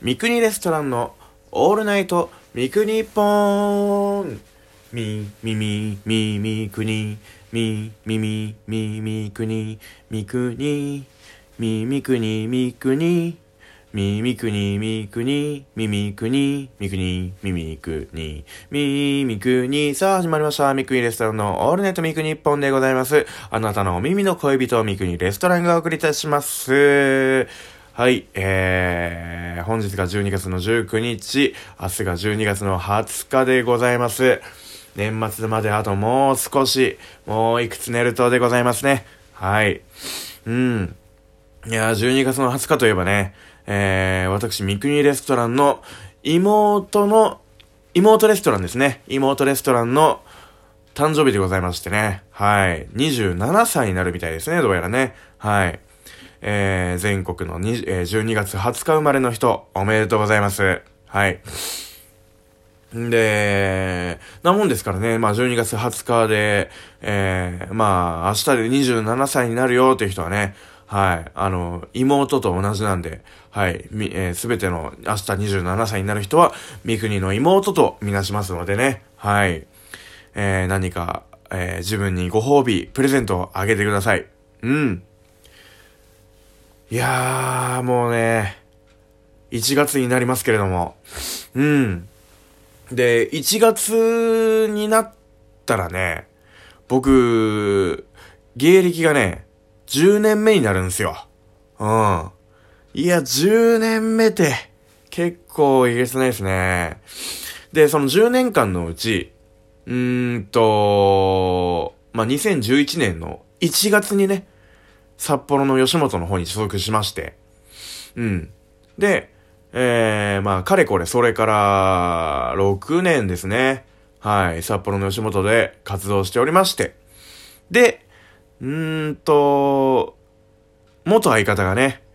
三国レストランのオールナイト三国ポン。みみみみみくにみみみみみくにみくにみみくにみくにみみくにみくにみみくにみくにみみくにみみくに。さあ始まりました。みくにレストランのオールナイトみくに一本でございます。あなたのお耳の恋人みくにレストランがお送りいたします。はい、本日が12月の19日、明日が12月の20日でございます。年末まであともう少し、もういくつ寝るとでございますね。はい。いや、12月の20日といえばね、私、三国レストランの妹レストランですね。妹レストランの誕生日でございましてね。はい。27歳になるみたいですね、どうやらね。はい。全国の12月20日生まれの人、おめでとうございます。はい。で、なもんですからね、まあ12月20日で、まあ明日で27歳になるよという人はね、はい、妹と同じなんで、はい、すべての明日27歳になる人は、三国の妹とみなしますのでね、はい、何か、自分にご褒美、プレゼントをあげてください。いやー、もうね、1月になりますけれども、で、1月になったらね、僕、芸歴がね、10年目になるんですよ。いや、10年目って、結構えげつないですね。で、その10年間のうち、まあ、2011年の1月にね、札幌の吉本の方に所属しまして、で、まあ、かれこれ、それから、6年ですね。はい、札幌の吉本で活動しておりまして。で、元相方がね、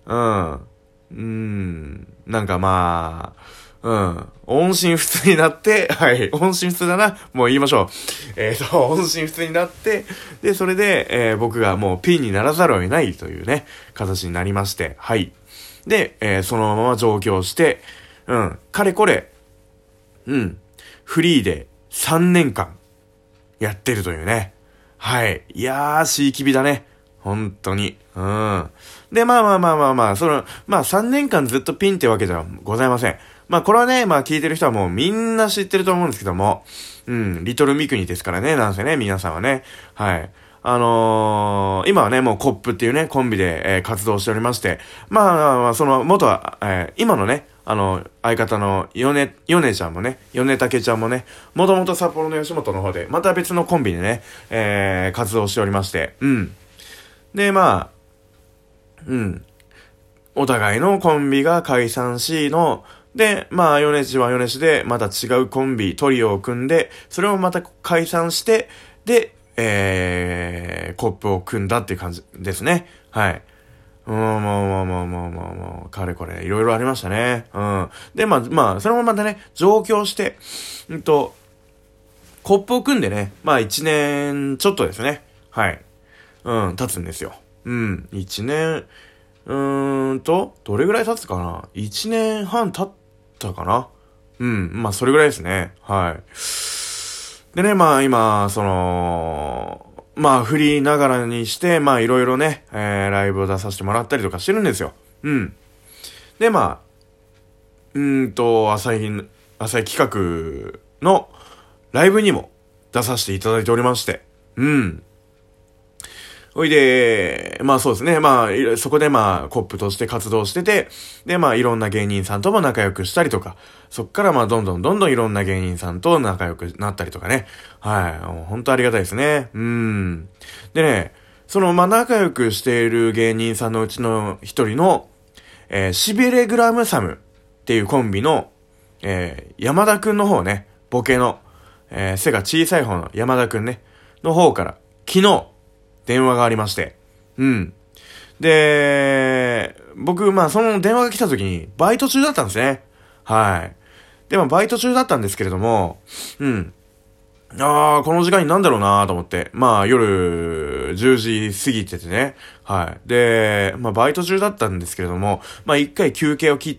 なんかまあ、音信不通になって、はい、音信不通だな、もう言いましょう。音信不通になって、で、それで、僕がもうピンにならざるを得ないというね、形になりまして、はい。で、そのまま上京して、かれこれ、フリーで3年間やってるというね。はい。いやー、しいきびだね。本当に。で、まあ、3年間ずっとピンってわけじゃございません。まあ、これはね、まあ、聞いてる人はもうみんな知ってると思うんですけども、リトルミクニですからね、なんせね、皆さんはね。はい。今はね、もうコップっていうね、コンビで、活動しておりまして、まあ、その、元は、今のね、相方のヨネちゃんもね、ヨネタケちゃんもね、もともと札幌の吉本の方で、また別のコンビでね、活動しておりまして、で、まあ、お互いのコンビが解散しで、まあ、ヨネチはヨネチで、また違うコンビ、トリオを組んで、それをまた解散して、で、コップを組んだっていう感じですね。はい。もう、かれこれ、いろいろありましたね。で、まあ、それもまたね、上京して、コップを組んでね、まあ、1年ちょっとですね。はい。経つんですよ。1年、どれぐらい経つかな ?1 年半経ったかな。まあ、それぐらいですね。はい。でね、まあ、今、まあ、フリーながらにして、まあ、いろいろね、ライブを出させてもらったりとかしてるんですよ。で、まあ、朝日企画のライブにも出させていただいておりまして、おいで、まあそうですね。まあ、そこでまあ、コップとして活動してて、でまあ、いろんな芸人さんとも仲良くしたりとか、そっからまあ、どんどんいろんな芸人さんと仲良くなったりとかね。はい。本当ありがたいですね。でね、まあ、仲良くしている芸人さんのうちの一人の、シビレグラムサムっていうコンビの、山田くんの方ね、ボケの、背が小さい方の山田くんね、の方から、昨日、電話がありまして。で、僕、まあ、その電話が来た時に、バイト中だったんですね。はい。で、まあ、バイト中だったんですけれども、この時間になんだろうなと思って、まあ、夜10時過ぎててね、 はい。で、まあ、バイト中だったんですけれども、まあ、一回休憩を切って、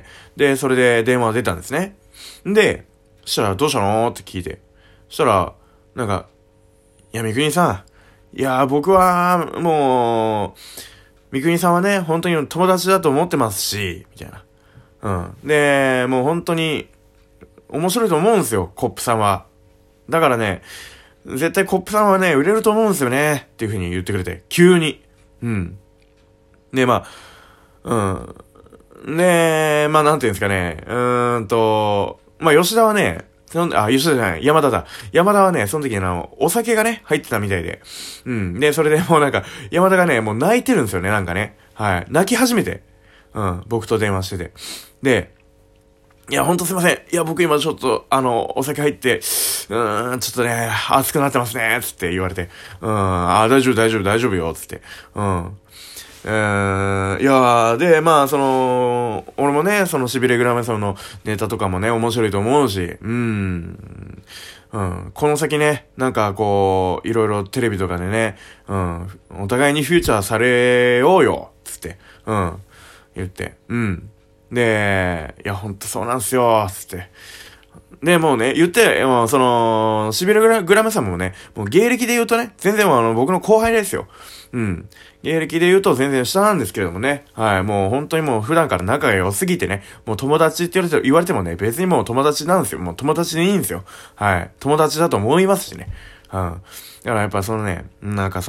で、それで電話が出たんですね。で、そしたら、どうしたのって聞いて。そしたら、なんか、いや、三國さん。いや、僕は、もう、三國さんはね、本当に友達だと思ってますし、みたいな。うん。で、もう本当に、面白いと思うんですよ、コップさんは。だからね、絶対コップさんはね、売れると思うんですよね、っていう風に言ってくれて、急に。うん。で、まあ、うん。で、まあ、なんていうんですかね、まあ、吉田はね、吉田じゃない、山田だ。山田はね、その時お酒がね、入ってたみたいで。うん。で、それでもうなんか、山田がね、もう泣いてるんですよね、なんかね。はい。泣き始めて。うん。僕と電話してて。で、いや、ほんとすいません。いや、僕今ちょっと、お酒入って、ちょっとね、熱くなってますね、つって言われて。大丈夫、大丈夫、大丈夫よ、つって。うん。いやで、まあ、俺もね、しびれグラメさんのネタとかもね、面白いと思うし、この先ね、なんかこう、いろいろテレビとかでね、お互いにフューチャーされようよ、つって、言って、で、いや、ほんとそうなんすよ、つって。で、もうね、言って、もうしびれグラムさんもね、もう芸歴で言うとね、全然僕の後輩ですよ。芸歴で言うと全然下なんですけれどもね。はい、もう本当にもう普段から仲が良すぎてね、もう友達って言われてもね、別にもう友達なんですよ。もう友達でいいんですよ。はい。友達だと思いますしね。だからやっぱなんか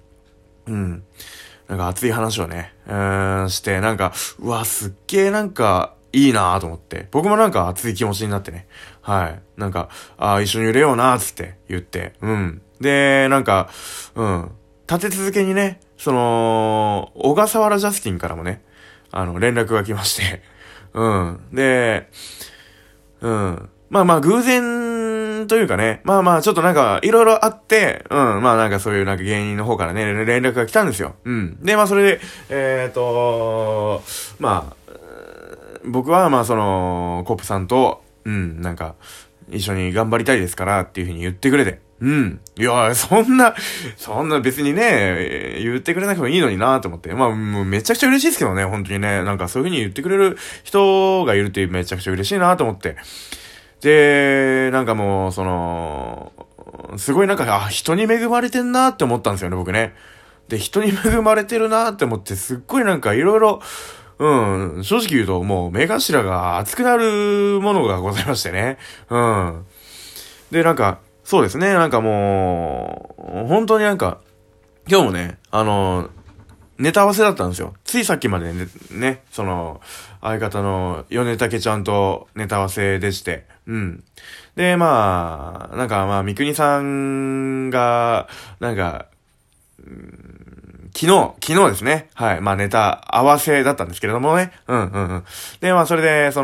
なんか熱い話をね、して、なんか、うわ、すっげーなんか、いいなぁと思って。僕もなんか熱い気持ちになってね。はい。なんか、一緒に売れようなーつって言って。で、なんか、立て続けにね、小笠原ジャスティンからもね、連絡が来まして。で、まあまあ偶然というかね、まあまあちょっとなんかいろいろあって、まあなんかそういうなんか芸人の方からね、連絡が来たんですよ。で、まあそれで、まあ、僕はまあコップさんと、なんか、一緒に頑張りたいですからっていう風に言ってくれて。いや、そんな別にね、言ってくれなくてもいいのになと思って。まあ、もうめちゃくちゃ嬉しいですけどね、本当にね。なんかそういう風に言ってくれる人がいるってめちゃくちゃ嬉しいなと思って。で、なんかもう、すごいなんか、人に恵まれてんなって思ったんですよね、僕ね。で、人に恵まれてるなって思って、すっごいなんかいろいろ、正直言うともう目頭が熱くなるものがございましてね。で、なんか、そうですね、なんかもう、本当になんか、今日もね、ネタ合わせだったんですよ。ついさっきまでね、相方の米竹ちゃんとネタ合わせでして、で、まあ、なんかまあ、三國さんが、なんか、昨日ですね。はい。まあネタ合わせだったんですけれどもね。で、まあそれで、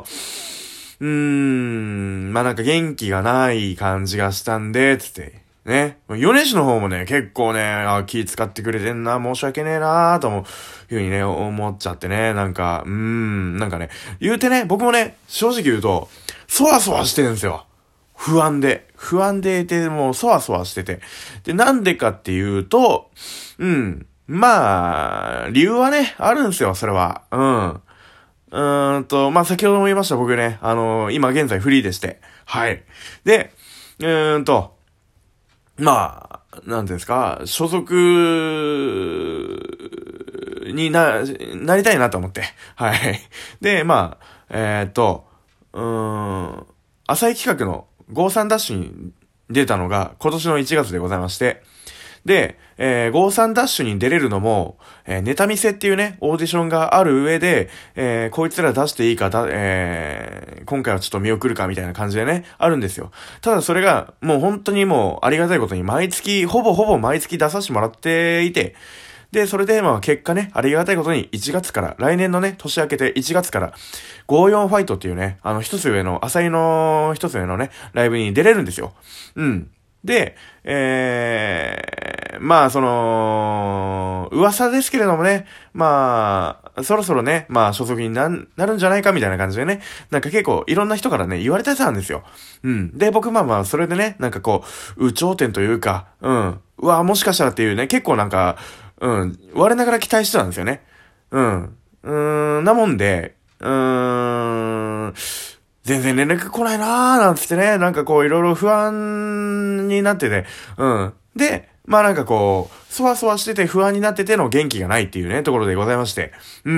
まあなんか元気がない感じがしたんで、つって。ね。米氏の方もね、結構ね、気使ってくれてんな、申し訳ねえなーというふうにね、思っちゃってね。なんか、なんかね、言うてね、僕もね、正直言うと、そわそわしてるんですよ。不安でいて、もうそわそわしてて。で、なんでかっていうと、まあ、理由はね、あるんですよ、それは。まあ、先ほども言いました、僕ね、今現在フリーでして。はい。で、まあ、なんていうんですか、所属になりたいなと思って。はい。で、まあ、浅井企画の53ダッシュに出たのが今年の1月でございまして、で、53ダッシュに出れるのも、ネタ見せっていうね、オーディションがある上で、こいつら出していいか今回はちょっと見送るかみたいな感じでね、あるんですよ。ただそれが、もう本当にもうありがたいことにほぼ毎月出させてもらっていて、で、それでまあ結果ね、ありがたいことに1月から、来年のね、年明けて1月から、54ファイトっていうね、浅井の一つ上のね、ライブに出れるんですよ。で、まあ噂ですけれどもね、まあ、そろそろね、まあ所属になるんじゃないかみたいな感じでね、なんか結構いろんな人からね、言われてたんですよ。で、僕まあそれでね、なんかこう、有頂天というか、うわ、もしかしたらっていうね、結構なんか、 我ながら期待してたんですよね。なもんで、全然連絡来ないなーなんつってね、なんかこういろいろ不安になってて、で、まあなんかこう、そわそわしてて不安になってての元気がないっていうね、ところでございまして。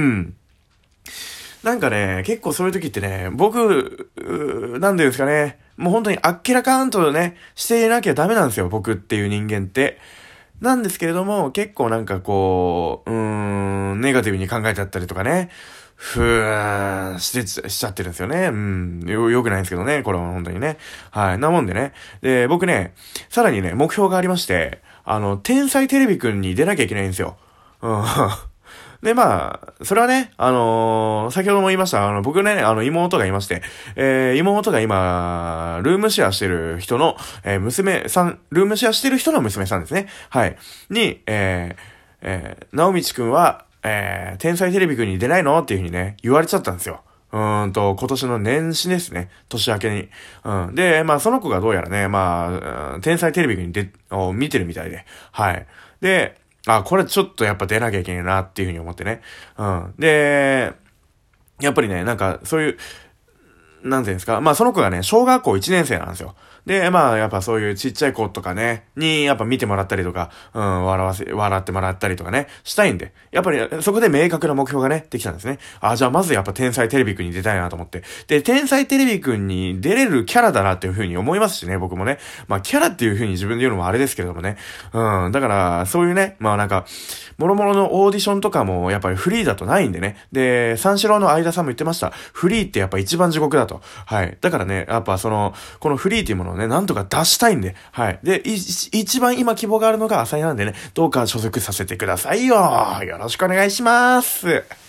なんかね、結構そういう時ってね、僕、なんていうんですかね、もう本当にあっけらかんとね、していなきゃダメなんですよ、僕っていう人間って。なんですけれども、結構なんかこう、ネガティブに考えちゃったりとかね、しちゃってるんですよね。よくないんですけどね、これは本当にね。はい。なもんでね。で、僕ね、さらにね、目標がありまして、天才テレビくんに出なきゃいけないんですよ。で、まあ、それはね、先ほども言いました、僕ね、妹がいまして、妹が今、ルームシェアしてる人の、娘さん、ルームシェアしてる人の娘さんですね。はい。に、直道くんは、天才テレビくんに出ないのっていうふうにね、言われちゃったんですよ。今年の年始ですね。年明けに。で、まあ、その子がどうやらね、まあ、天才テレビくんに見てるみたいで。はい。で、これちょっとやっぱ出なきゃいけないなっていうふうに思ってね。で、やっぱりね、なんかそういう、なんていうんですか。まあその子がね、小学校1年生なんですよ。で、まあやっぱそういうちっちゃい子とかね、にやっぱ見てもらったりとか、笑ってもらったりとかね、したいんで。やっぱりそこで明確な目標がね、できたんですね。じゃあまずやっぱ天才テレビくんに出たいなと思って。で、天才テレビくんに出れるキャラだなっていう風に思いますしね、僕もね。まあキャラっていう風に自分で言うのもあれですけれどもね。だからそういうね、まあなんか、諸々のオーディションとかもやっぱりフリーだとないんでね。で、三四郎の相田さんも言ってました。フリーってやっぱ一番地獄だと。はい。だからね、やっぱこのフリーっていうものをね、なんとか出したいんで、はい。で、一番今希望があるのが浅井なんでね、どうか所属させてくださいよ。よろしくお願いします。